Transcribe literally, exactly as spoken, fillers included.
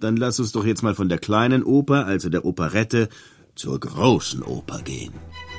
Dann lass uns doch jetzt mal von der kleinen Oper, also der Operette, zur großen Oper gehen.